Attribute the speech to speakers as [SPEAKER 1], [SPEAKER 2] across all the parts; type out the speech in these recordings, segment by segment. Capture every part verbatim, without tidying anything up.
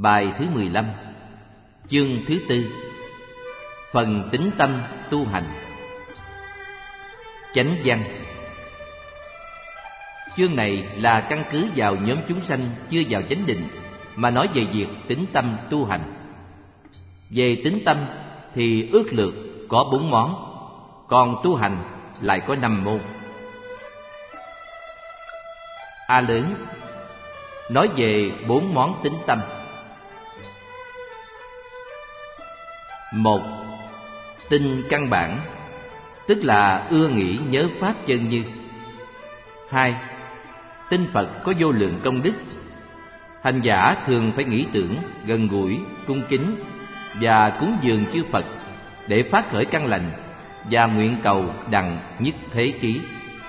[SPEAKER 1] Bài thứ mười lăm, chương thứ tư. Phần tín tâm tu hành. Chánh văn. Chương này là căn cứ vào nhóm chúng sanh chưa vào chánh định mà nói về việc tín tâm tu hành. Về tín tâm thì ước lược có bốn món, còn tu hành lại có năm môn. A lớn nói về bốn món tín tâm. Một, tin căn bản, tức là ưa nghĩ nhớ pháp chân như. Hai, tin Phật có vô lượng công đức. Hành giả thường phải nghĩ tưởng, gần gũi, cung kính và cúng dường chư Phật để phát khởi căn lành và nguyện cầu đặng nhất thế chí.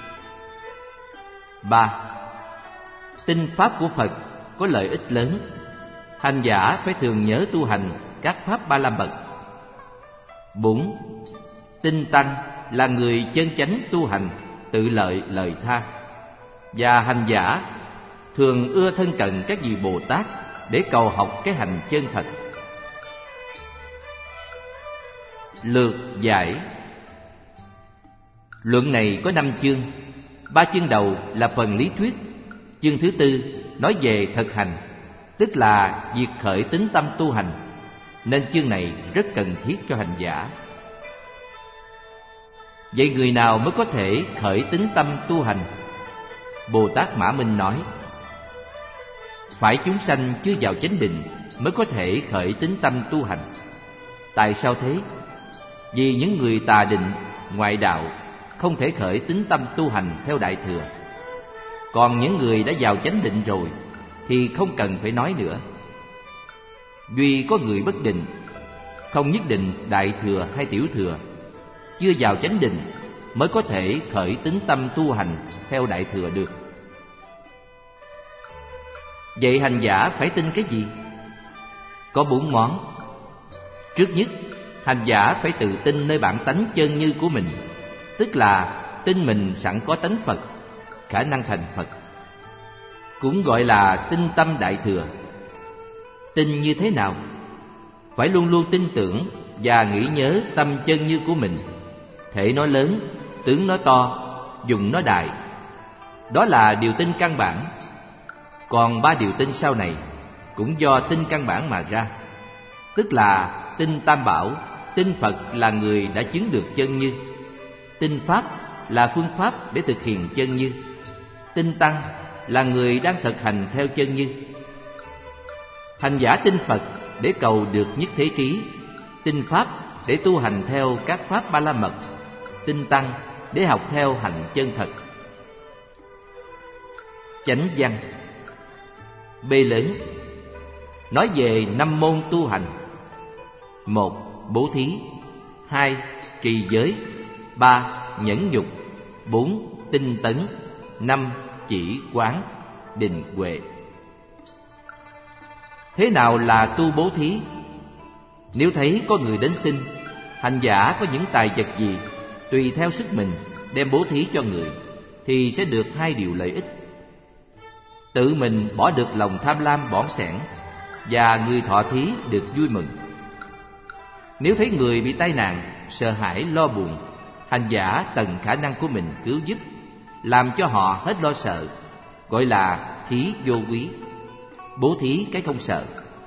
[SPEAKER 1] Ba, tin pháp của Phật có lợi ích lớn. Hành giả phải thường nhớ tu hành các pháp ba la mật. Bốn, tin tăng là người chân chánh tu hành, tự lợi lợi tha. Và hành giả thường ưa thân cận các vị Bồ Tát để cầu học cái hành chân thật. Lược giải. Luận này có năm chương. Ba chương đầu là phần lý thuyết. Chương thứ tư nói về thực hành, tức là việc khởi tín tâm tu hành, nên chương này rất cần thiết cho hành giả. Vậy người nào mới có thể khởi tín tâm tu hành? Bồ Tát Mã Minh nói, phải chúng sanh chưa vào chánh định mới có thể khởi tín tâm tu hành. Tại sao thế? Vì những người tà định, ngoại đạo không thể khởi tín tâm tu hành theo Đại Thừa. Còn những người đã vào chánh định rồi thì không cần phải nói nữa. Duy có người bất định, không nhất định Đại Thừa hay Tiểu Thừa, chưa vào chánh định mới có thể khởi tín tâm tu hành theo Đại Thừa được. Vậy hành giả phải tin cái gì? Có bốn món. Trước nhất, hành giả phải tự tin nơi bản tánh chân như của mình, tức là tin mình sẵn có tánh Phật, khả năng thành Phật. Cũng gọi là tin tâm Đại Thừa. Tin như thế nào? Phải luôn luôn tin tưởng và nghĩ nhớ tâm chân như của mình, thể nó lớn, tướng nó to, dùng nó đại. Đó là điều tin căn bản. Còn ba điều tin sau này cũng do tin căn bản mà ra, tức là tin Tam Bảo, tin Phật là người đã chứng được chân như, tin Pháp là phương pháp để thực hiện chân như, tin Tăng là người đang thực hành theo chân như. Hành giả tin Phật để cầu được nhất thế trí, tin Pháp để tu hành theo các pháp ba la mật, tin Tăng để học theo hành chân thật. Chánh văn. B lớn nói về năm môn tu hành. Một, bố thí. Hai, trì giới. Ba, nhẫn nhục. Bốn, tinh tấn. Năm, chỉ quán, định huệ. Thế nào là tu bố thí? Nếu thấy có người đến xin, hành giả có những tài vật gì, tùy theo sức mình đem bố thí cho người, thì sẽ được hai điều lợi ích. Tự mình bỏ được lòng tham lam bỏng sẻn, và người thọ thí được vui mừng. Nếu thấy người bị tai nạn, sợ hãi, lo buồn, hành giả tận khả năng của mình cứu giúp, làm cho họ hết lo sợ, gọi là thí vô quý, bố thí cái không sợ.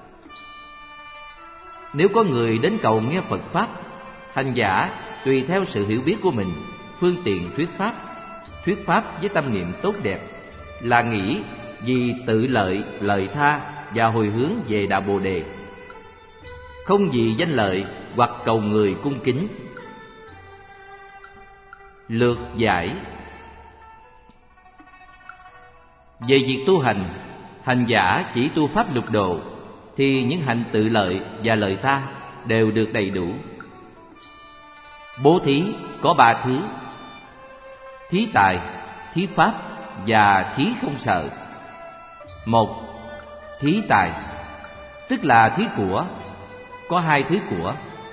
[SPEAKER 1] Nếu có người đến cầu nghe Phật Pháp, hành giả tùy theo sự hiểu biết của mình, phương tiện thuyết Pháp, thuyết Pháp với tâm niệm tốt đẹp, là nghĩ vì tự lợi, lợi tha và hồi hướng về đạo Bồ Đề, không vì danh lợi hoặc cầu người cung kính. Lược giải. Về việc tu hành, hành giả chỉ tu pháp lục độ thì những hạnh tự lợi và lợi tha đều được đầy đủ. Bố thí có ba thứ: thí tài, thí pháp và thí không sợ. Một, thí tài, tức là thí của. Có hai thứ của.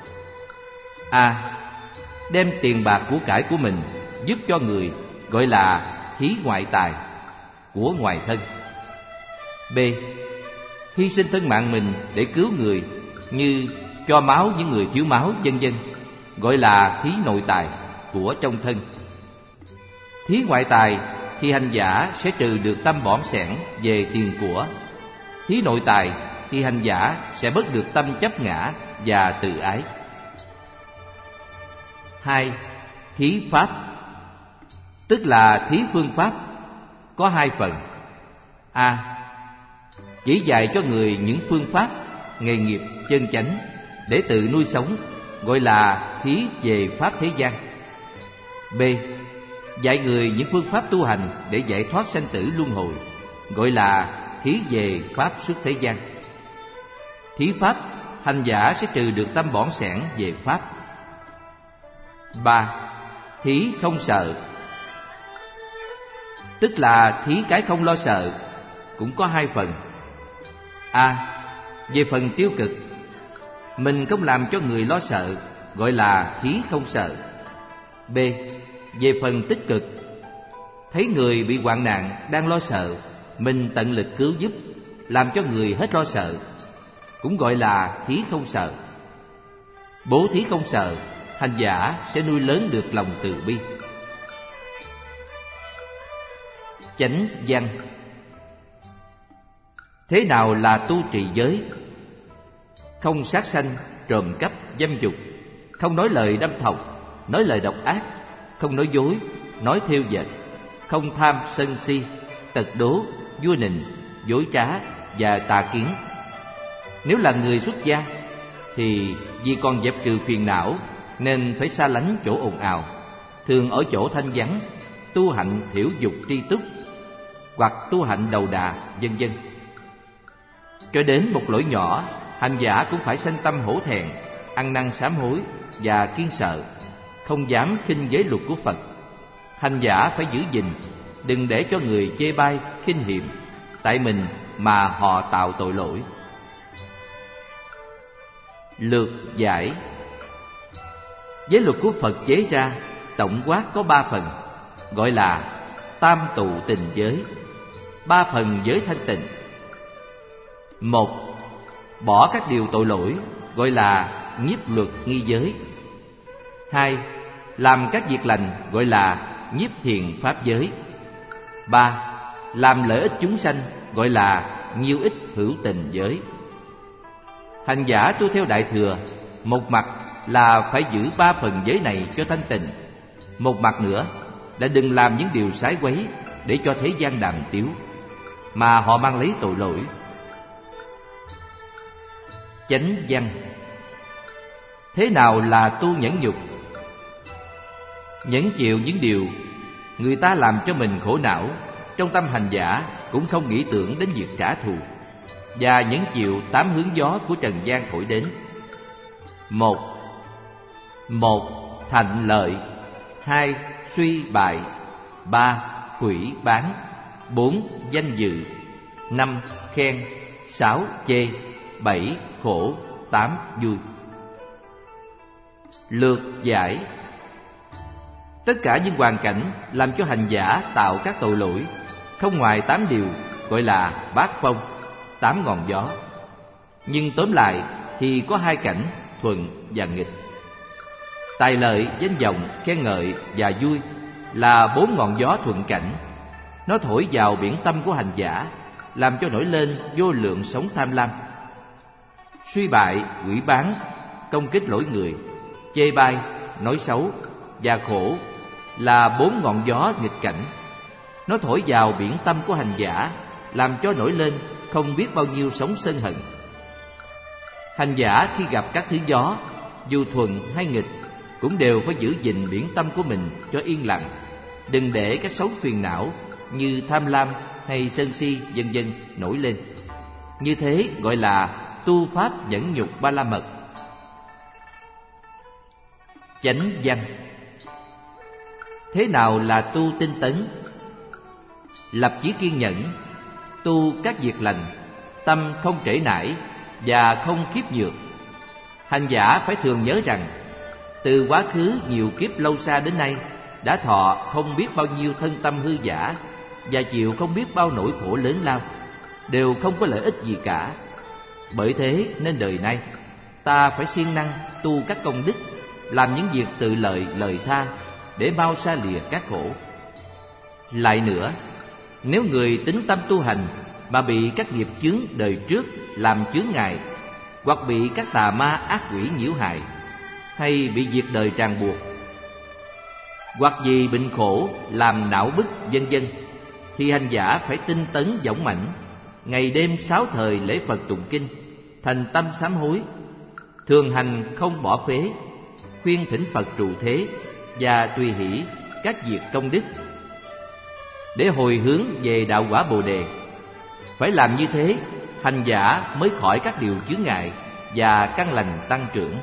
[SPEAKER 1] A, đem tiền bạc của cải của mình giúp cho người, gọi là thí ngoại tài, của ngoài thân. B, hy sinh thân mạng mình để cứu người, như cho máu những người thiếu máu, vân vân, gọi là thí nội tài, của trong thân. Thí ngoại tài thì hành giả sẽ trừ được tâm bỏng sẻn về tiền của. Thí nội tài thì hành giả sẽ bớt được tâm chấp ngã và tự ái. Hai, thí pháp, tức là thí phương pháp, có hai phần. A. Chỉ dạy cho người những phương pháp, nghề nghiệp chân chánh để tự nuôi sống, gọi là thí về pháp thế gian. B. Dạy người những phương pháp tu hành để giải thoát sanh tử luân hồi, gọi là thí về pháp xuất thế gian. Thí pháp, hành giả sẽ trừ được tâm bỏng sẻn về pháp. Ba. Thí không sợ, tức là thí cái không lo sợ, cũng có hai phần. A. Về phần tiêu cực, mình không làm cho người lo sợ, gọi là thí không sợ. B. Về phần tích cực, thấy người bị hoạn nạn đang lo sợ, mình tận lực cứu giúp, làm cho người hết lo sợ, cũng gọi là thí không sợ. Bố thí không sợ, hành giả sẽ nuôi lớn được lòng từ bi. Chánh văn. Thế nào là tu trì giới? Không sát sanh, trộm cắp, dâm dục, không nói lời đâm thọc, nói lời độc ác, không nói dối, nói thêu dệt, không tham sân si, tật đố, vua nịnh, dối trá và tà kiến. Nếu là người xuất gia thì vì còn dẹp trừ phiền não nên phải xa lánh chỗ ồn ào, thường ở chỗ thanh vắng, tu hạnh thiểu dục tri túc, hoặc tu hạnh đầu đà, vân vân. Cho đến một lỗi nhỏ, hành giả cũng phải sanh tâm hổ thẹn, ăn năn sám hối và kiêng sợ, không dám khinh giới luật của Phật. Hành giả phải giữ gìn, đừng để cho người chê bai, khinh hiềm, tại mình mà họ tạo tội lỗi. Lược giải. Giới luật của Phật chế ra tổng quát có ba phần, gọi là tam tụ tình giới, ba phần giới thanh tịnh. Một, bỏ các điều tội lỗi, gọi là nhiếp luật nghi giới. Hai, làm các việc lành, gọi là nhiếp thiền pháp giới. Ba, làm lợi ích chúng sanh, gọi là nhiêu ích hữu tình giới. Hành giả tu theo Đại Thừa, một mặt là phải giữ ba phần giới này cho thanh tịnh, một mặt nữa là đừng làm những điều sái quấy để cho thế gian đàm tiếu, mà họ mang lấy tội lỗi. Chánh văn. Thế nào là tu nhẫn nhục? Nhẫn chịu những điều người ta làm cho mình khổ não, trong tâm hành giả cũng không nghĩ tưởng đến việc trả thù, và nhẫn chịu tám hướng gió của trần gian thổi đến. Một, một thành lợi. Hai, suy bại. Ba, hủy bán. Bốn, danh dự. Năm, khen. Sáu, chê. Bảy, khổ. Tám, vui. Lược giải. Tất cả những hoàn cảnh làm cho hành giả tạo các tội lỗi, không ngoài tám điều, gọi là bát phong, tám ngọn gió. Nhưng tóm lại thì có hai cảnh, thuận và nghịch. Tài lợi, danh vọng, khen ngợi và vui là bốn ngọn gió thuận cảnh. Nó thổi vào biển tâm của hành giả, làm cho nổi lên vô lượng sóng tham lam. Suy bại, hủy bán, công kích lỗi người, chê bai, nói xấu và khổ là bốn ngọn gió nghịch cảnh. Nó thổi vào biển tâm của hành giả, làm cho nổi lên không biết bao nhiêu sóng sân hận. Hành giả khi gặp các thứ gió, dù thuận hay nghịch, cũng đều phải giữ gìn biển tâm của mình cho yên lặng, đừng để các sóng phiền não như tham lam hay sân si vân vân nổi lên. Như thế gọi là tu pháp nhẫn nhục ba la mật. Chánh văn. Thế nào là tu tinh tấn? Lập chí kiên nhẫn, tu các việc lành, tâm không trễ nải và không khiếp nhược. Hành giả phải thường nhớ rằng, từ quá khứ nhiều kiếp lâu xa đến nay, đã thọ không biết bao nhiêu thân tâm hư giả và chịu không biết bao nỗi khổ lớn lao, đều không có lợi ích gì cả. Bởi thế nên đời nay ta phải siêng năng tu các công đức, làm những việc tự lợi lời tha, để mau xa lìa các khổ. Lại nữa, nếu người tín tâm tu hành mà bị các nghiệp chướng đời trước làm chướng ngại, hoặc bị các tà ma ác quỷ nhiễu hại, hay bị việc đời ràng buộc, hoặc vì bệnh khổ làm não bức vân vân, thì hành giả phải tinh tấn dũng mãnh, ngày đêm sáu thời lễ Phật tụng kinh, thành tâm sám hối, thường hành không bỏ phế, khuyên thỉnh Phật trụ thế và tùy hỷ các việc công đức, để hồi hướng về đạo quả Bồ đề. Phải làm như thế, hành giả mới khỏi các điều chướng ngại và căn lành tăng trưởng.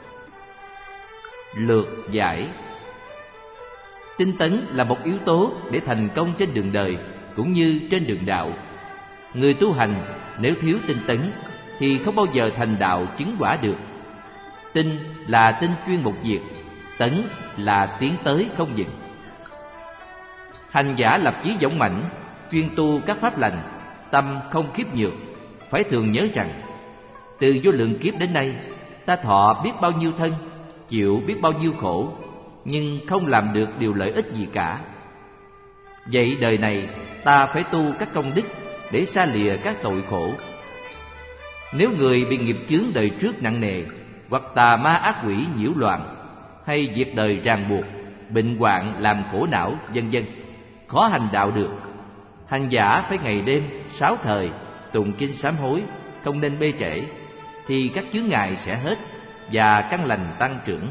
[SPEAKER 1] Lược giải. Tinh tấn là một yếu tố để thành công trên đường đời cũng như trên đường đạo. Người tu hành nếu thiếu tinh tấn thì không bao giờ thành đạo chứng quả được. Tinh là tinh chuyên một việc, tấn là tiến tới không dừng. Hành giả lập chí dũng mãnh, chuyên tu các pháp lành, tâm không khiếp nhược, phải thường nhớ rằng từ vô lượng kiếp đến nay, ta thọ biết bao nhiêu thân, chịu biết bao nhiêu khổ, nhưng không làm được điều lợi ích gì cả. Vậy đời này ta phải tu các công đức để xa lìa các tội khổ. Nếu người bị nghiệp chướng đời trước nặng nề, hoặc tà ma ác quỷ nhiễu loạn, hay việc đời ràng buộc, bệnh hoạn làm khổ não vân vân, khó hành đạo được, hành giả phải ngày đêm sáu thời tụng kinh sám hối, không nên bê trễ, thì các chướng ngại sẽ hết và căn lành tăng trưởng.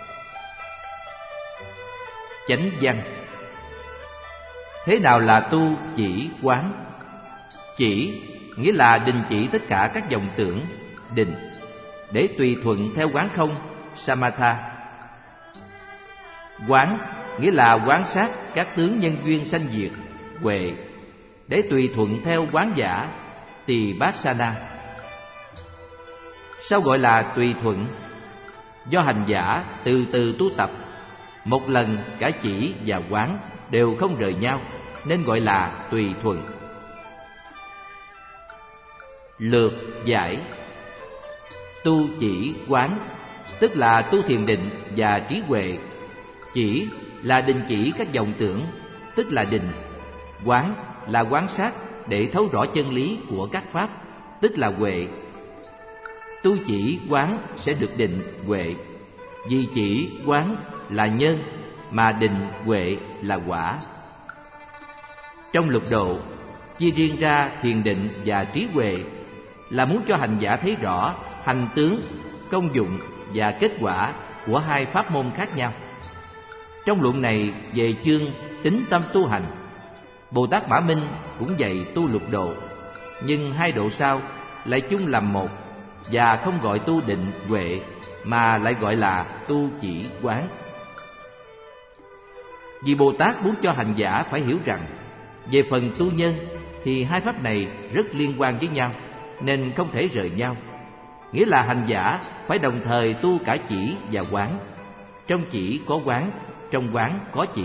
[SPEAKER 1] Chánh văn. Thế nào là tu chỉ quán? Chỉ nghĩa là đình chỉ tất cả các vọng tưởng, định, để tùy thuận theo quán không, samatha. Quán nghĩa là quán sát các tướng nhân duyên sanh diệt, huệ, để tùy thuận theo quán giả, tỳ bát sana. Sao gọi là tùy thuận? Do hành giả từ từ tu tập, một lần cả chỉ và quán đều không rời nhau, nên gọi là tùy thuận. Lược giải. Tu chỉ quán tức là tu thiền định và trí huệ. Chỉ là đình chỉ các vọng tưởng, tức là định. Quán là quán sát để thấu rõ chân lý của các pháp, tức là huệ. Tu chỉ quán sẽ được định huệ, vì chỉ quán là nhân, mà định huệ là quả. Trong lục độ, chia riêng ra thiền định và trí huệ là muốn cho hành giả thấy rõ hành tướng, công dụng và kết quả của hai pháp môn khác nhau. Trong luận này về chương tín tâm tu hành, Bồ Tát Mã Minh cũng dạy tu lục độ, nhưng hai độ sau lại chung làm một và không gọi tu định huệ, mà lại gọi là tu chỉ quán. Vì Bồ Tát muốn cho hành giả phải hiểu rằng về phần tu nhân thì hai pháp này rất liên quan với nhau, nên không thể rời nhau. Nghĩa là hành giả phải đồng thời tu cả chỉ và quán. Trong chỉ có quán, trong quán có chỉ.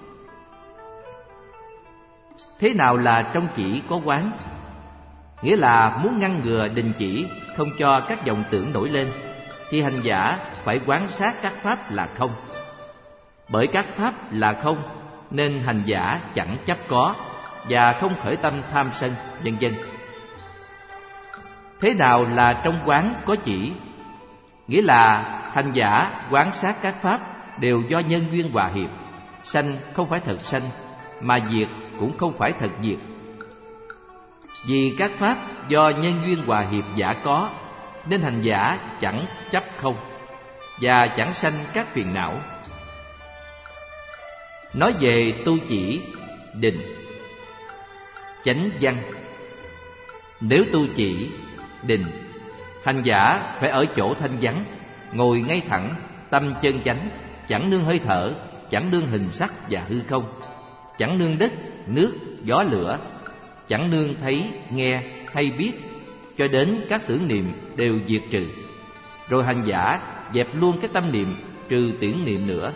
[SPEAKER 1] Thế nào là trong chỉ có quán? Nghĩa là muốn ngăn ngừa đình chỉ, không cho các vọng tưởng nổi lên, thì hành giả phải quán sát các pháp là không. Bởi các pháp là không, nên hành giả chẳng chấp có và không khởi tâm tham sân, vân vân. Thế nào là trong quán có chỉ? Nghĩa là hành giả quán sát các pháp đều do nhân duyên hòa hiệp, sanh không phải thật sanh, mà diệt cũng không phải thật diệt. Vì các pháp do nhân duyên hòa hiệp giả có, nên hành giả chẳng chấp không và chẳng sanh các phiền não. Nói về tu chỉ, định. Chánh văn. Nếu tu chỉ, định, hành giả phải ở chỗ thanh vắng, ngồi ngay thẳng, tâm chân chánh, chẳng nương hơi thở, chẳng nương hình sắc và hư không, chẳng nương đất, nước, gió lửa, chẳng nương thấy, nghe hay biết, cho đến các tưởng niệm đều diệt trừ. Rồi hành giả dẹp luôn cái tâm niệm, trừ tưởng niệm nữa.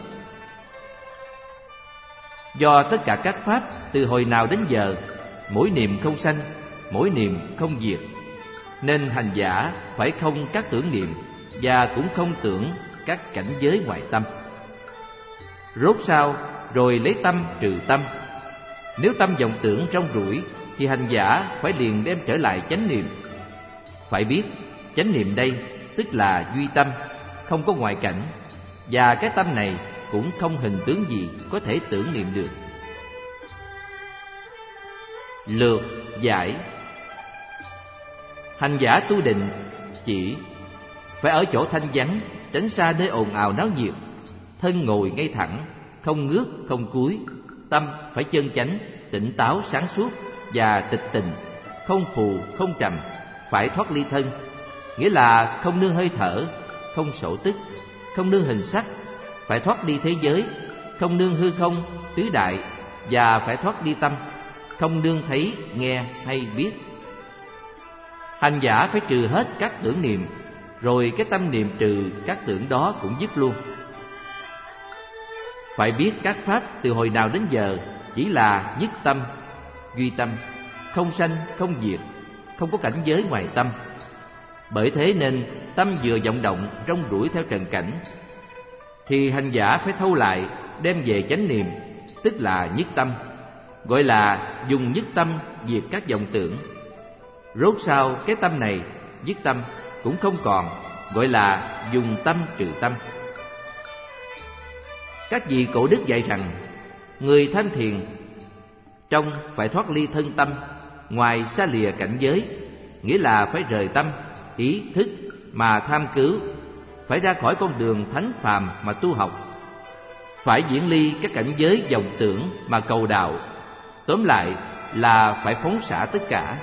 [SPEAKER 1] Do tất cả các pháp từ hồi nào đến giờ, mỗi niệm không sanh, mỗi niệm không diệt, nên hành giả phải không các tưởng niệm và cũng không tưởng các cảnh giới ngoài tâm. Rốt sao rồi lấy tâm trừ tâm. Nếu tâm vọng tưởng rong ruổi thì hành giả phải liền đem trở lại chánh niệm. Phải biết chánh niệm đây tức là duy tâm, không có ngoại cảnh, và cái tâm này cũng không hình tướng gì có thể tưởng niệm được. Lược giải. Hành giả tu định chỉ phải ở chỗ thanh vắng, tránh xa nơi ồn ào náo nhiệt, thân ngồi ngay thẳng, không ngước không cúi, tâm phải chân chánh, tỉnh táo sáng suốt và tịch tình, không phù không trầm, phải thoát ly thân, nghĩa là không nương hơi thở, không sổ tức, không nương hình sắc, phải thoát ly thế giới, không nương hư không tứ đại, và phải thoát ly tâm, không nương thấy nghe hay biết. Hành giả phải trừ hết các tưởng niệm, rồi cái tâm niệm trừ các tưởng đó cũng dứt luôn. Phải biết các pháp từ hồi nào đến giờ chỉ là nhất tâm, duy tâm, không sanh không diệt, không có cảnh giới ngoài tâm. Bởi thế nên tâm vừa vọng động rong ruổi theo trần cảnh, thì hành giả phải thâu lại đem về chánh niệm, tức là nhất tâm, gọi là dùng nhất tâm diệt các vọng tưởng. Rốt sau cái tâm này dứt tâm cũng không còn, gọi là dùng tâm trừ tâm. Các vị cổ đức dạy rằng người tham thiền trong phải thoát ly thân tâm, ngoài xa lìa cảnh giới, nghĩa là phải rời tâm, ý, thức mà tham cứu, phải ra khỏi con đường thánh phàm mà tu học, phải diễn ly các cảnh giới vọng tưởng mà cầu đạo. Tóm lại là phải phóng xả tất cả.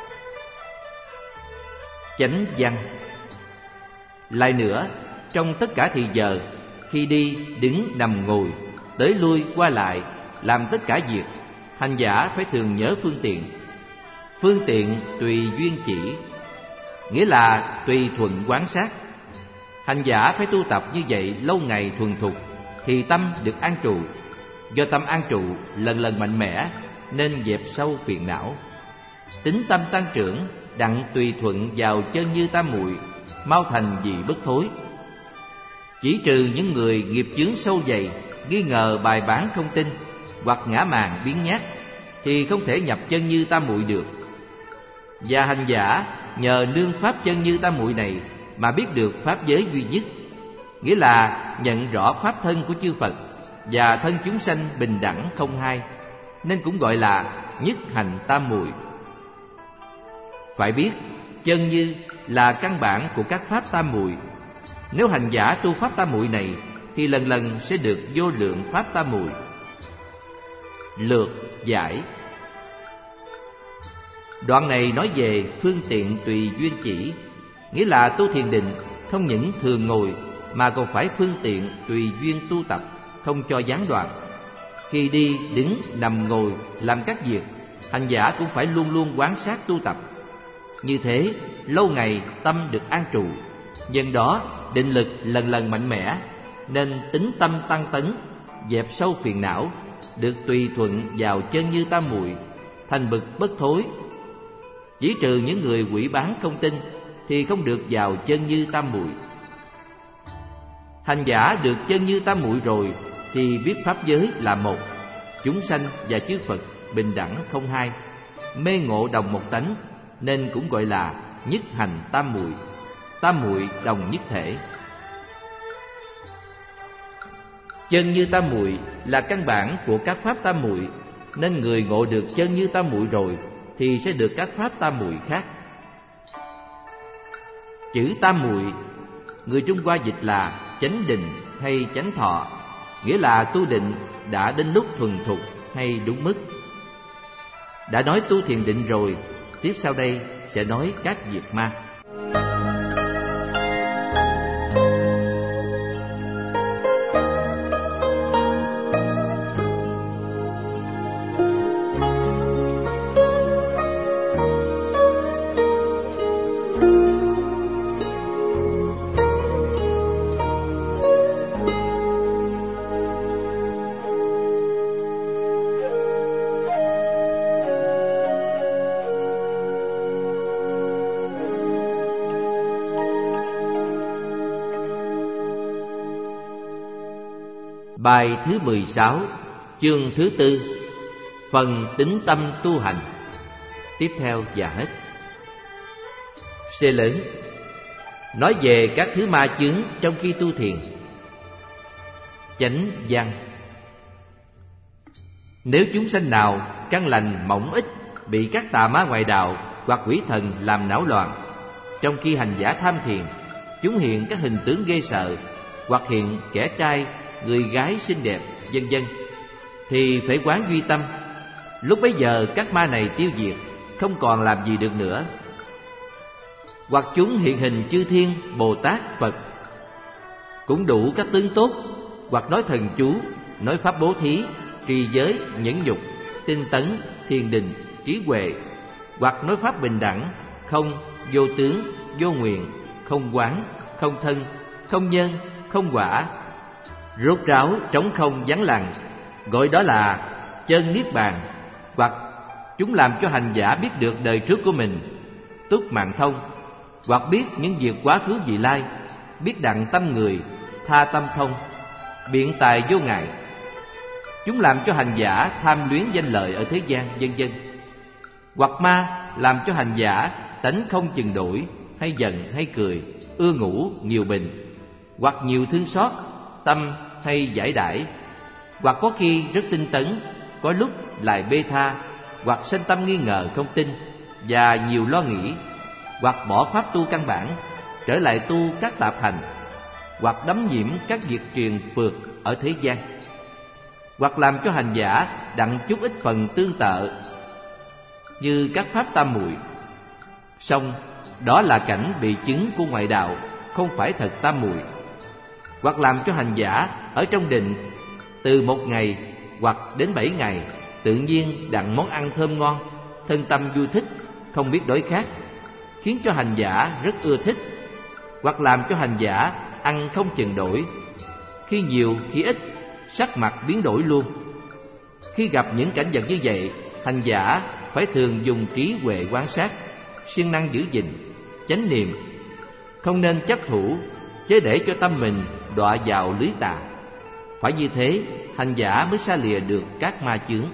[SPEAKER 1] Chánh văn. Lại nữa, trong tất cả thì giờ, khi đi, đứng, nằm, ngồi, tới lui, qua lại, làm tất cả việc, hành giả phải thường nhớ phương tiện. Phương tiện tùy duyên chỉ, nghĩa là tùy thuận quán sát. Hành giả phải tu tập như vậy lâu ngày thuần thục, thì tâm được an trụ. Do tâm an trụ lần lần mạnh mẽ, nên dẹp sâu phiền não. Tính tâm tăng trưởng, đặng tùy thuận vào chân như tam muội, mau thành vị bất thối. Chỉ trừ những người nghiệp chướng sâu dày, nghi ngờ bài bản không tin, hoặc ngã mạn biến nhát, thì không thể nhập chân như tam muội được. Và hành giả nhờ nương pháp chân như tam muội này mà biết được pháp giới duy nhất, nghĩa là nhận rõ pháp thân của chư Phật và thân chúng sanh bình đẳng không hai, nên cũng gọi là nhất hành tam muội. Phải biết chân như là căn bản của các pháp tam muội. Nếu hành giả tu pháp tam muội này thì lần lần sẽ được vô lượng pháp tam muội. Lược giải. Đoạn này nói về phương tiện tùy duyên chỉ, nghĩa là tu thiền định không những thường ngồi mà còn phải phương tiện tùy duyên tu tập, không cho gián đoạn. Khi đi, đứng, nằm, ngồi, làm các việc, hành giả cũng phải luôn luôn quán sát tu tập. Như thế, lâu ngày tâm được an trụ, nhân đó định lực lần lần mạnh mẽ, nên tính tâm tăng tấn, dẹp sâu phiền não, được tùy thuận vào chân như tam muội, thành bậc bất thối. Chỉ trừ những người quỷ bán không tin thì không được vào chân như tam muội. Hành giả được chân như tam muội rồi thì biết pháp giới là một, chúng sanh và chư Phật bình đẳng không hai, mê ngộ đồng một tánh, nên cũng gọi là nhất hành tam muội, tam muội đồng nhất thể. Chân như tam muội là căn bản của các pháp tam muội, nên người ngộ được chân như tam muội rồi thì sẽ được các pháp tam muội khác. Chữ tam muội người Trung Hoa dịch là chánh định hay chánh thọ, nghĩa là tu định đã đến lúc thuần thục hay đúng mức. Đã nói tu thiền định rồi, tiếp sau đây sẽ nói các việc ma. Bài thứ mười sáu, chương thứ tư, phần tính tâm tu hành. Tiếp theo và hết. C lớn nói về các thứ ma chướng trong khi tu thiền. Chánh văn: nếu chúng sanh nào căn lành mỏng ít bị các tà ma ngoại đạo hoặc quỷ thần làm não loạn, trong khi hành giả tham thiền, chúng hiện các hình tướng ghê sợ, hoặc hiện kẻ trai, người gái xinh đẹp, vân vân, thì phải quán duy tâm. Lúc bấy giờ các ma này tiêu diệt, không còn làm gì được nữa. Hoặc chúng hiện hình chư thiên, Bồ Tát, Phật, cũng đủ các tướng tốt, hoặc nói thần chú, nói pháp bố thí, trì giới, nhẫn nhục, tinh tấn, thiền định, trí huệ, hoặc nói pháp bình đẳng, không, vô tướng, vô nguyện, không quán, không thân, không nhân, không quả, rốt ráo, trống không, vắng lặng, gọi đó là chân niết bàn. Hoặc chúng làm cho hành giả biết được đời trước của mình, túc mạng thông, hoặc biết những việc quá khứ vị lai, biết đặng tâm người, tha tâm thông, biện tài vô ngại. Chúng làm cho hành giả tham luyến danh lợi ở thế gian, vân vân. Hoặc ma làm cho hành giả tánh không chừng đổi, hay giận hay cười, ưa ngủ nhiều bình, hoặc nhiều thương xót, tâm hay giải đãi, hoặc có khi rất tinh tấn, có lúc lại bê tha, hoặc sanh tâm nghi ngờ không tin và nhiều lo nghĩ, hoặc bỏ pháp tu căn bản, trở lại tu các tạp hành, hoặc đắm nhiễm các việc truyền phượt ở thế gian, hoặc làm cho hành giả đặng chút ít phần tương tự như các pháp tam muội. Song đó là cảnh bị chứng của ngoại đạo, không phải thật tam muội. Hoặc làm cho hành giả ở trong định từ một ngày hoặc đến bảy ngày, tự nhiên đặng món ăn thơm ngon, thân tâm vui thích, không biết đói khát, khiến cho hành giả rất ưa thích. Hoặc làm cho hành giả ăn không chừng đổi, khi nhiều khi ít, sắc mặt biến đổi luôn. Khi gặp những cảnh vật như vậy, hành giả phải thường dùng trí huệ quan sát, siêng năng giữ gìn, chánh niệm, không nên chấp thủ, chớ để cho tâm mình đọa vào lưới tà. Phải như thế, hành giả mới xa lìa được các ma chướng.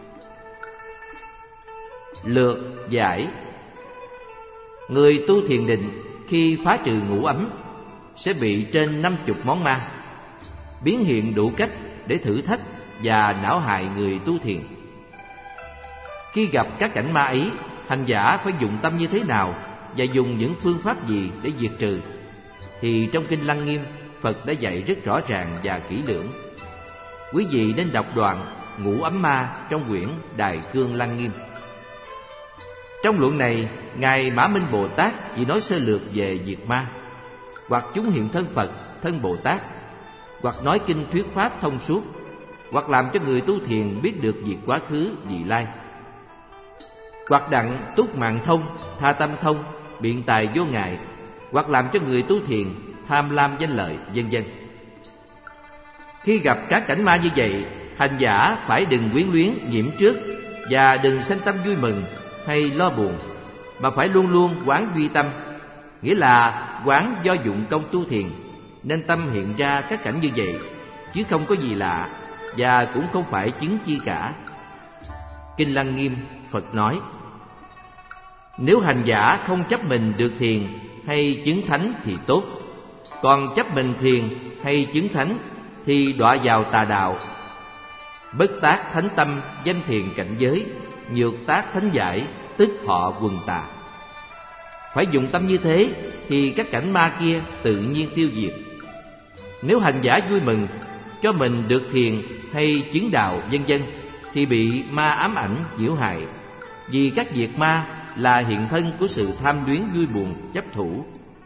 [SPEAKER 1] Lược giải: người tu thiền định khi phá trừ ngũ ấm sẽ bị trên năm chục món ma, biến hiện đủ cách để thử thách và não hại người tu thiền. Khi gặp các cảnh ma ấy, hành giả phải dụng tâm như thế nào và dùng những phương pháp gì để diệt trừ, thì trong Kinh Lăng Nghiêm, Phật đã dạy rất rõ ràng và kỹ lưỡng. Quý vị nên đọc đoạn ngũ ấm ma trong quyển Đại Cương Lăng Nghiêm. Trong luận này, Ngài Mã Minh Bồ Tát chỉ nói sơ lược về diệt ma, hoặc chúng hiện thân Phật, thân Bồ Tát, hoặc nói kinh thuyết pháp thông suốt, hoặc làm cho người tu thiền biết được việc quá khứ, vị lai, hoặc đặng túc mạng thông, tha tâm thông, biện tài vô ngại, hoặc làm cho người tu thiền tham lam danh lợi, vân vân. Khi gặp các cảnh ma như vậy, hành giả phải đừng quyến luyến nhiễm trước, và đừng sanh tâm vui mừng hay lo buồn, mà phải luôn luôn quán duy tâm, nghĩa là quán do dụng công tu thiền, nên tâm hiện ra các cảnh như vậy, chứ không có gì lạ, và cũng không phải chứng chi cả. Kinh Lăng Nghiêm, Phật nói: nếu hành giả không chấp mình được thiền hay chứng thánh thì tốt, còn chấp mình thiền hay chứng thánh thì đọa vào tà đạo. Bất tác thánh tâm danh thiền cảnh giới, nhược tác thánh giải tức họ quần tà. Phải dùng tâm như thế thì các cảnh ma kia tự nhiên tiêu diệt. Nếu hành giả vui mừng cho mình được thiền hay chứng đạo vân vân, thì bị ma ám ảnh nhiễu hại, vì các việc ma là hiện thân của sự tham luyến vui buồn chấp thủ.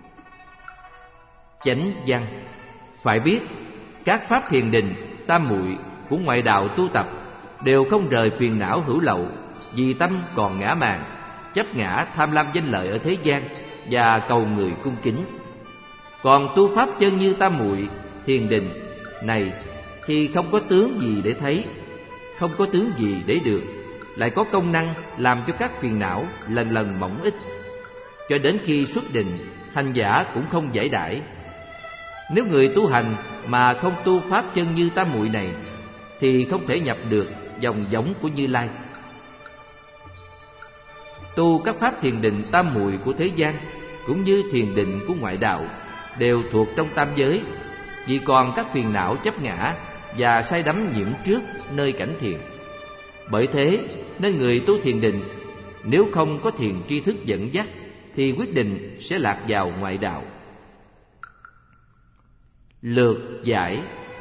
[SPEAKER 1] Chánh văn: phải biết các pháp thiền định, tam muội của ngoại đạo tu tập đều không rời phiền não hữu lậu, vì tâm còn ngã mạn, chấp ngã tham lam danh lợi ở thế gian và cầu người cung kính. Còn tu pháp chân như tam muội thiền định này thì không có tướng gì để thấy, không có tướng gì để được, lại có công năng làm cho các phiền não lần lần mỏng ít, cho đến khi xuất định hành giả cũng không giải đãi. Nếu người tu hành mà không tu pháp chân như tam muội này thì không thể nhập được dòng giống của Như Lai. Tu các pháp thiền định tam muội của thế gian cũng như thiền định của ngoại đạo đều thuộc trong tam giới, vì còn các phiền não chấp ngã và say đắm nhiễm trước nơi cảnh thiền. Bởi thế nên người tu thiền định nếu không có thiền tri thức dẫn dắt thì quyết định sẽ lạc vào ngoại đạo. Lược giải.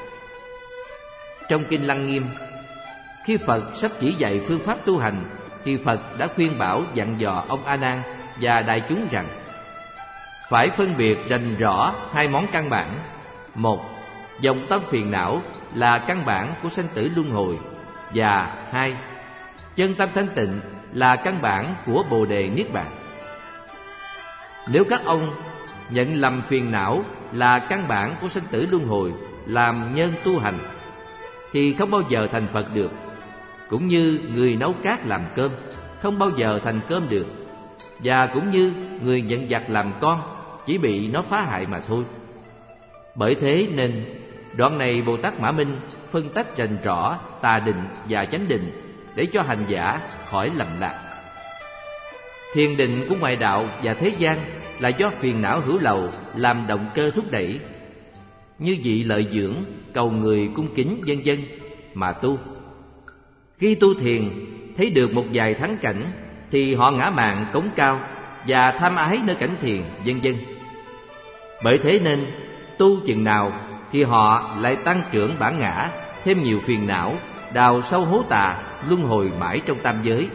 [SPEAKER 1] Trong Kinh Lăng Nghiêm, khi Phật sắp chỉ dạy phương pháp tu hành thì Phật đã khuyên bảo dặn dò ông A Nan và đại chúng rằng phải phân biệt rành rõ hai món căn bản. Một, dòng tâm phiền não là căn bản của sanh tử luân hồi. Và hai, chân tâm thanh tịnh là căn bản của Bồ đề niết bàn. Nếu các ông nhận lầm phiền não là căn bản của sanh tử luân hồi làm nhân tu hành thì không bao giờ thành Phật được. Cũng như người nấu cát làm cơm không bao giờ thành cơm được, và cũng như người nhận giặc làm con chỉ bị nó phá hại mà thôi. Bởi thế nên đoạn này Bồ Tát Mã Minh phân tách rành rõ tà định và chánh định để cho hành giả khỏi lầm lạc. Thiền định của ngoại đạo và thế gian là do phiền não hữu lậu làm động cơ thúc đẩy, như vị lợi dưỡng, cầu người cung kính vân vân mà tu. Khi tu thiền thấy được một vài thắng cảnh thì họ ngã mạn cống cao và tham ái nơi cảnh thiền vân vân. Bởi thế nên tu chừng nào thì họ lại tăng trưởng bản ngã, thêm nhiều phiền não, đào sâu hố tà, luân hồi mãi trong tam giới.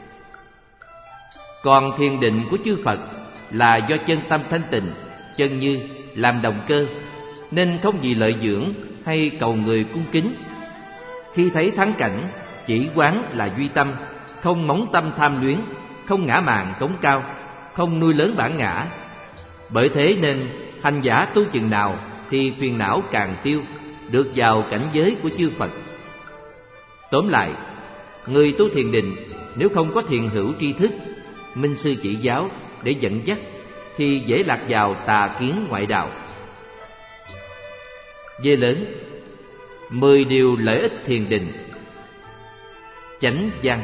[SPEAKER 1] Còn thiền định của chư Phật là do chân tâm thanh tịnh, chân như làm động cơ, nên không vì lợi dưỡng hay cầu người cung kính. Khi thấy thắng cảnh, chỉ quán là duy tâm, không móng tâm tham luyến, không ngã mạn cống cao, không nuôi lớn bản ngã. Bởi thế nên hành giả tu chừng nào thì phiền não càng tiêu, được vào cảnh giới của chư Phật. Tóm lại, người tu thiền định nếu không có thiền hữu tri thức, minh sư chỉ giáo để dẫn dắt thì dễ lạc vào tà kiến ngoại đạo. Về lớn, mười điều lợi ích thiền định. Chánh văn.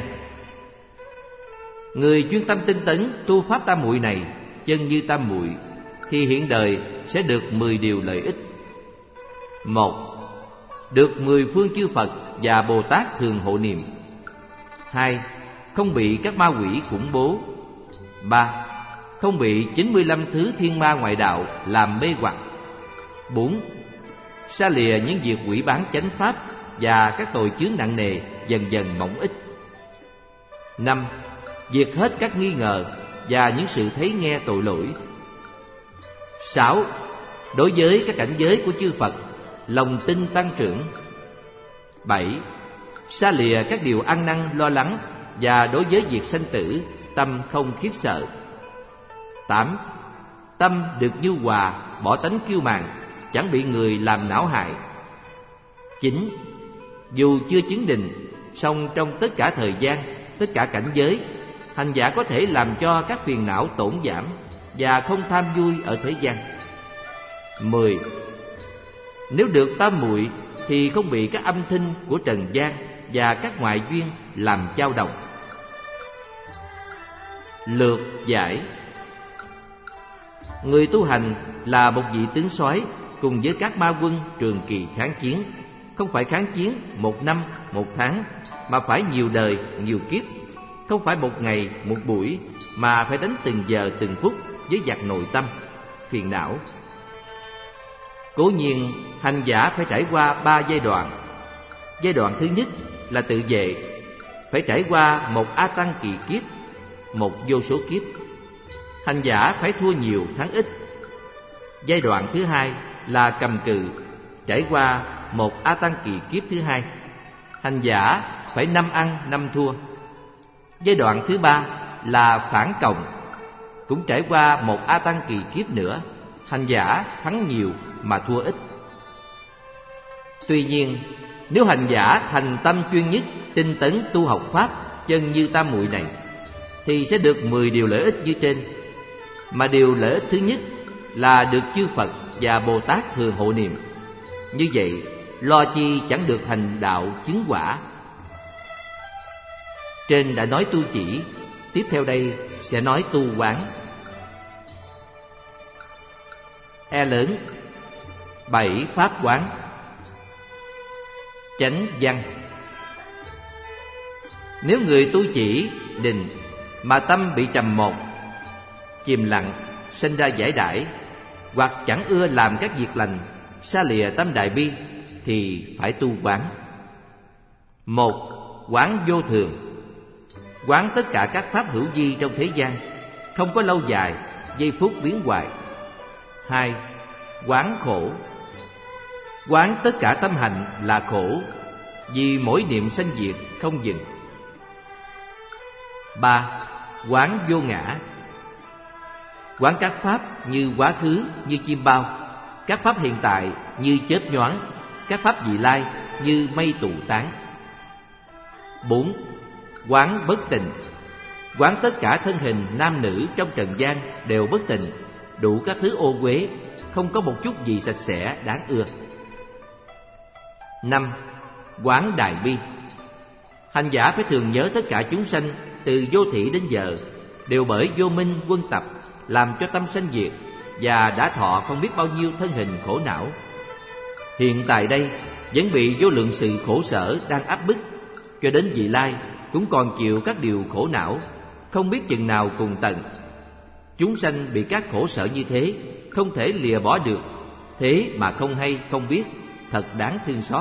[SPEAKER 1] Người chuyên tâm tinh tấn tu pháp tam muội này, chân như tam muội, thì hiện đời sẽ được mười điều lợi ích. Một, được mười phương chư Phật và Bồ Tát thường hộ niệm. Hai, không bị các ma quỷ khủng bố. Ba, không bị chín mươi lăm thứ thiên ma ngoại đạo làm mê hoặc. Bốn, xa lìa những việc quỷ bán chánh pháp và các tội chướng nặng nề dần dần mỏng ít. Năm, diệt hết các nghi ngờ và những sự thấy nghe tội lỗi. Sáu, đối với các cảnh giới của chư Phật, lòng tin tăng trưởng. Bảy, xa lìa các điều ăn năn lo lắng và đối với việc sanh tử, tâm không khiếp sợ. Tám, tâm được nhu hòa, bỏ tánh kiêu mạn, chẳng bị người làm não hại. Chín, dù chưa chứng định, song trong tất cả thời gian, tất cả cảnh giới, hành giả có thể làm cho các phiền não tổn giảm và không tham vui ở thế gian. Mười, nếu được tam muội thì không bị các âm thanh của trần gian và các ngoại duyên làm dao động. Lược giải. Người tu hành là một vị tướng soái cùng với các ma quân trường kỳ kháng chiến, không phải kháng chiến một năm, một tháng, mà phải nhiều đời, nhiều kiếp. Không phải một ngày, một buổi, mà phải đánh từng giờ, từng phút với giặc nội tâm, phiền não. Cố nhiên, hành giả phải trải qua ba giai đoạn. Giai đoạn thứ nhất là tự vệ, phải trải qua một a tăng kỳ kiếp, một vô số kiếp. Hành giả phải thua nhiều thắng ít. Giai đoạn thứ hai là cầm cự, trải qua một a tăng kỳ kiếp thứ hai. Hành giả phải năm ăn năm thua. Giai đoạn thứ ba là phản cộng, cũng trải qua một a tăng kỳ kiếp nữa. Hành giả thắng nhiều mà thua ít. Tuy nhiên, nếu hành giả thành tâm chuyên nhất, tinh tấn tu học pháp chân như tam muội này, thì sẽ được mười điều lợi ích như trên. Mà điều lợi ích thứ nhất là được chư Phật và Bồ Tát thường hộ niệm. Như vậy lo chi chẳng được thành đạo chứng quả. Trên đã nói tu chỉ, tiếp theo đây sẽ nói tu quán. E lớn bảy pháp quán. Chánh văn. Nếu người tu chỉ định mà tâm bị trầm một, chìm lặng, sinh ra giải đãi, hoặc chẳng ưa làm các việc lành, xa lìa tâm đại bi, thì phải tu quán. Một, quán vô thường. Quán tất cả các pháp hữu vi trong thế gian, không có lâu dài, giây phút biến hoại. Hai, quán khổ. Quán tất cả tâm hành là khổ, vì mỗi niệm sanh diệt không dừng. Ba, quán vô ngã. Quán các pháp như quá khứ, như chim bao, các pháp hiện tại như chớp nhoáng, các pháp vị lai như mây tụ tán. Bốn, quán bất tịnh. Quán tất cả thân hình nam nữ trong trần gian đều bất tịnh, đủ các thứ ô uế, không có một chút gì sạch sẽ đáng ưa. Năm, quán đại bi. Hành giả phải thường nhớ tất cả chúng sanh từ vô thị đến giờ đều bởi vô minh quân tập làm cho tâm sanh diệt, và đã thọ không biết bao nhiêu thân hình khổ não. Hiện tại đây vẫn bị vô lượng sự khổ sở đang áp bức, cho đến vị lai cũng còn chịu các điều khổ não, không biết chừng nào cùng tận. Chúng sanh bị các khổ sở như thế, không thể lìa bỏ được, thế mà không hay không biết, thật đáng thương xót.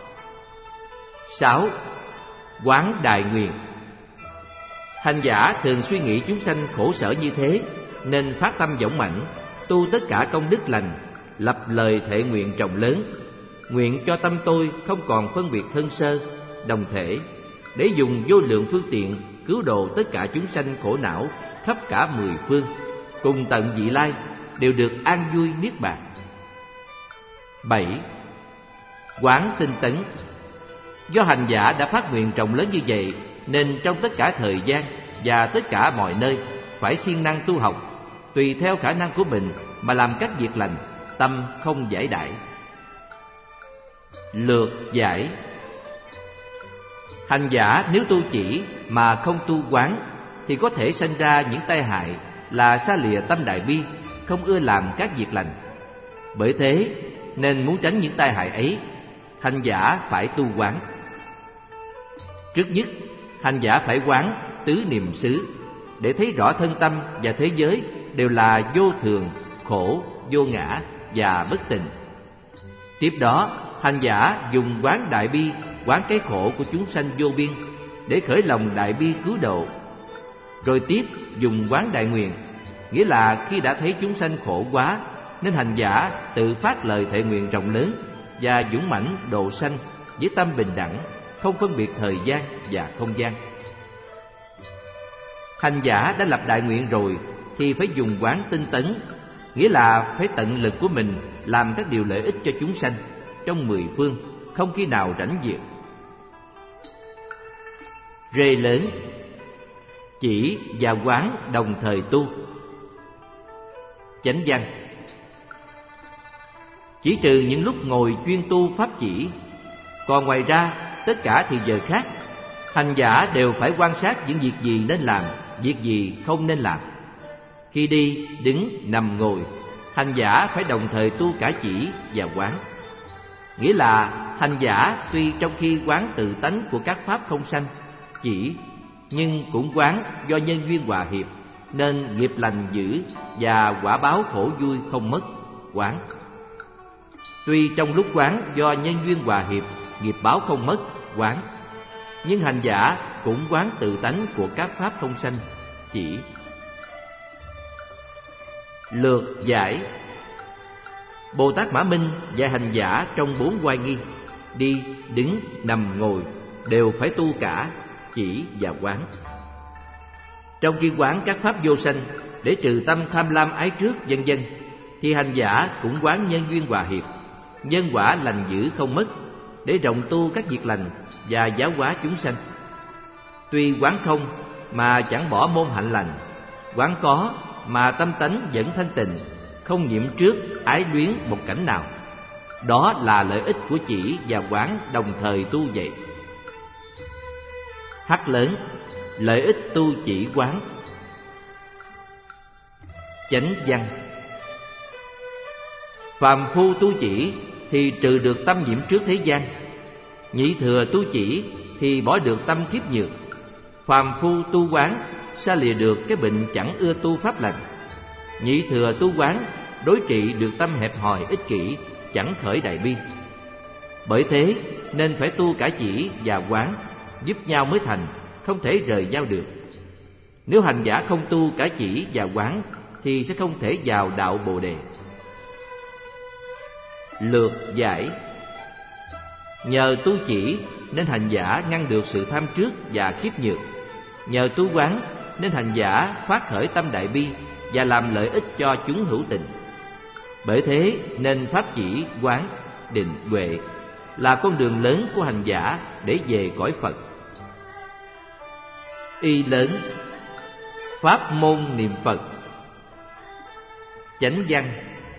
[SPEAKER 1] Sáu, quán đại nguyện. Hành giả thường suy nghĩ chúng sanh khổ sở như thế, nên phát tâm dũng mãnh, tu tất cả công đức lành, lập lời thệ nguyện rộng lớn. Nguyện cho tâm tôi không còn phân biệt thân sơ, đồng thể, để dùng vô lượng phương tiện cứu độ tất cả chúng sanh khổ não khắp cả mười phương, cùng tận vị lai đều được an vui niết bàn. Bảy, quán tinh tấn. Do hành giả đã phát nguyện rộng lớn như vậy, nên trong tất cả thời gian và tất cả mọi nơi phải siêng năng tu học, tùy theo khả năng của mình mà làm các việc lành, tâm không giải đãi. Lược giải. Hành giả nếu tu chỉ mà không tu quán, thì có thể sanh ra những tai hại là xa lìa tâm đại bi, không ưa làm các việc lành. Bởi thế nên muốn tránh những tai hại ấy, hành giả phải tu quán. Trước nhất, hành giả phải quán tứ niệm xứ, để thấy rõ thân tâm và thế giới đều là vô thường, khổ, vô ngã và bất tịnh. Tiếp đó, hành giả dùng quán đại bi, quán cái khổ của chúng sanh vô biên, để khởi lòng đại bi cứu độ. Rồi tiếp dùng quán đại nguyện, nghĩa là khi đã thấy chúng sanh khổ quá, nên hành giả tự phát lời thệ nguyện rộng lớn và dũng mãnh độ sanh với tâm bình đẳng, không phân biệt thời gian và không gian. Hành giả đã lập đại nguyện rồi thì phải dùng quán tinh tấn, nghĩa là phải tận lực của mình làm các điều lợi ích cho chúng sanh trong mười phương, không khi nào rảnh việc. Rê lớn. Chỉ và quán đồng thời tu. Chánh văn. Chỉ trừ những lúc ngồi chuyên tu pháp chỉ, còn ngoài ra tất cả thì giờ khác, hành giả đều phải quan sát những việc gì nên làm, việc gì không nên làm. Khi đi, đứng, nằm, ngồi, hành giả phải đồng thời tu cả chỉ và quán. Nghĩa là hành giả tuy trong khi quán tự tánh của các pháp không sanh, chỉ, nhưng cũng quán do nhân duyên hòa hiệp, nên nghiệp lành giữ và quả báo khổ vui không mất, quán. Tuy trong lúc quán do nhân duyên hòa hiệp, nghiệp báo không mất, quán, nhưng hành giả cũng quán tự tánh của các pháp không sanh, chỉ. Lược giải. Bồ Tát Mã Minh dạy hành giả trong bốn oai nghi, đi, đứng, nằm, ngồi đều phải tu cả chỉ và quán. Trong khi quán các pháp vô sanh để trừ tâm tham lam ái trước vân vân, thì hành giả cũng quán nhân duyên hòa hiệp, nhân quả lành giữ không mất, để rộng tu các việc lành và giáo hóa chúng sanh. Tuy quán không mà chẳng bỏ môn hạnh lành, quán có mà tâm tánh vẫn thanh tịnh, không nhiễm trước ái luyến một cảnh nào. Đó là lợi ích của chỉ và quán đồng thời tu vậy. H lớn, lợi ích tu chỉ quán. Chánh văn. Phàm phu tu chỉ thì trừ được tâm nhiễm trước thế gian. Nhị thừa tu chỉ thì bỏ được tâm kiếp nhược. Phàm phu tu quán xa lìa được cái bệnh chẳng ưa tu pháp lành. Nhị thừa tu quán đối trị được tâm hẹp hòi ích kỷ, chẳng khởi đại bi. Bởi thế nên phải tu cả chỉ và quán, giúp nhau mới thành, không thể rời nhau được. Nếu hành giả không tu cả chỉ và quán thì sẽ không thể vào đạo Bồ Đề. Lược giải. Nhờ tu chỉ nên hành giả ngăn được sự tham trước và khiếp nhược. Nhờ tu quán nên hành giả phát khởi tâm đại bi và làm lợi ích cho chúng hữu tình. Bởi thế nên pháp chỉ, quán, định, huệ là con đường lớn của hành giả để về cõi Phật. Y lớn, pháp môn niệm Phật. Chánh văn.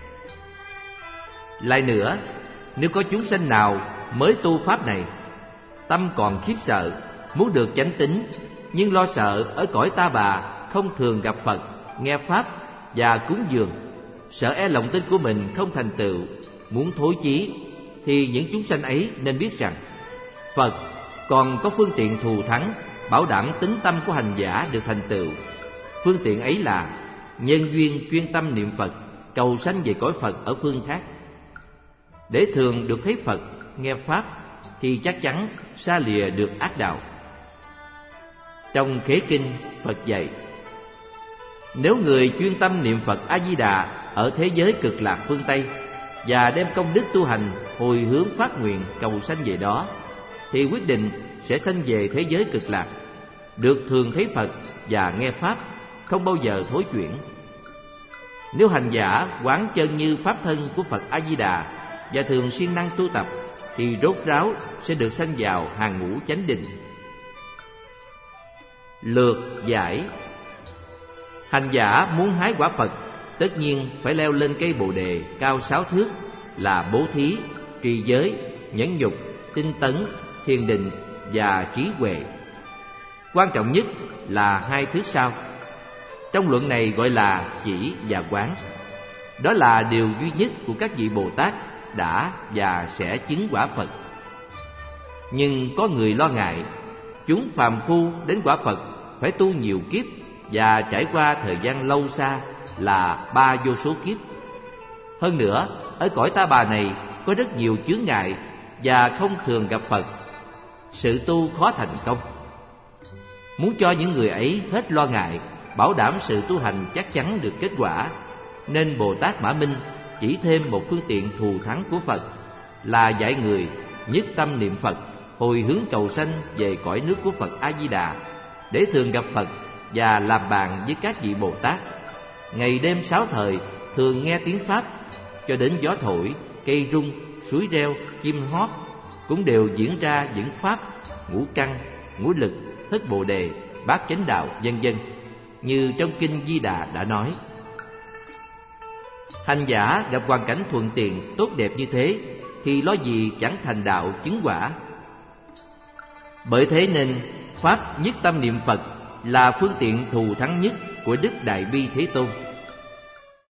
[SPEAKER 1] Lại nữa, nếu có chúng sanh nào mới tu pháp này, tâm còn khiếp sợ, muốn được chánh tín, nhưng lo sợ ở cõi ta bà không thường gặp Phật, nghe pháp và cúng dường, sợ e lòng tin của mình không thành tựu, muốn thối chí, thì những chúng sanh ấy nên biết rằng Phật còn có phương tiện thù thắng bảo đảm tín tâm của hành giả được thành tựu. Phương tiện ấy là nhân duyên chuyên tâm niệm Phật, cầu sanh về cõi Phật ở phương khác. Để thường được thấy Phật, nghe pháp thì chắc chắn xa lìa được ác đạo. Trong Khế Kinh, Phật dạy: nếu người chuyên tâm niệm Phật A Di Đà ở thế giới cực lạc phương Tây và đem công đức tu hành hồi hướng phát nguyện cầu sanh về đó, thì quyết định sẽ sanh về thế giới cực lạc, được thường thấy Phật và nghe pháp, không bao giờ thối chuyển. Nếu hành giả quán chân như pháp thân của Phật A Di Đà và thường siêng năng tu tập, thì rốt ráo sẽ được sanh vào hàng ngũ chánh định. Lược giải. Hành giả muốn hái quả Phật, tất nhiên phải leo lên cây Bồ Đề cao sáu thước là bố thí, trì giới, nhẫn nhục, tinh tấn, thiền định và trí huệ. Quan trọng nhất là hai thước sau. Trong luận này gọi là chỉ và quán. Đó là điều duy nhất của các vị Bồ Tát đã và sẽ chứng quả Phật. Nhưng có người lo ngại, chúng phàm phu đến quả Phật phải tu nhiều kiếp và trải qua thời gian lâu xa là ba vô số kiếp. Hơn nữa, ở cõi ta bà này có rất nhiều chướng ngại và không thường gặp Phật, sự tu khó thành công. Muốn cho những người ấy hết lo ngại, bảo đảm sự tu hành chắc chắn được kết quả, nên Bồ Tát Mã Minh chỉ thêm một phương tiện thù thắng của Phật là dạy người nhất tâm niệm Phật, hồi hướng cầu sanh về cõi nước của Phật A Di Đà, để thường gặp Phật và làm bạn với các vị Bồ Tát. Ngày đêm sáu thời thường nghe tiếng pháp, cho đến gió thổi, cây rung, suối reo, chim hót cũng đều diễn ra những pháp ngũ căn, ngũ lực, thất bồ đề, bát chánh đạo, vân vân, như trong kinh Di Đà đã nói. Hành giả gặp hoàn cảnh thuận tiện tốt đẹp như thế thì lo gì chẳng thành đạo chứng quả. Bởi thế nên pháp nhất tâm niệm Phật là phương tiện thù thắng nhất của Đức Đại Bi Thế Tôn.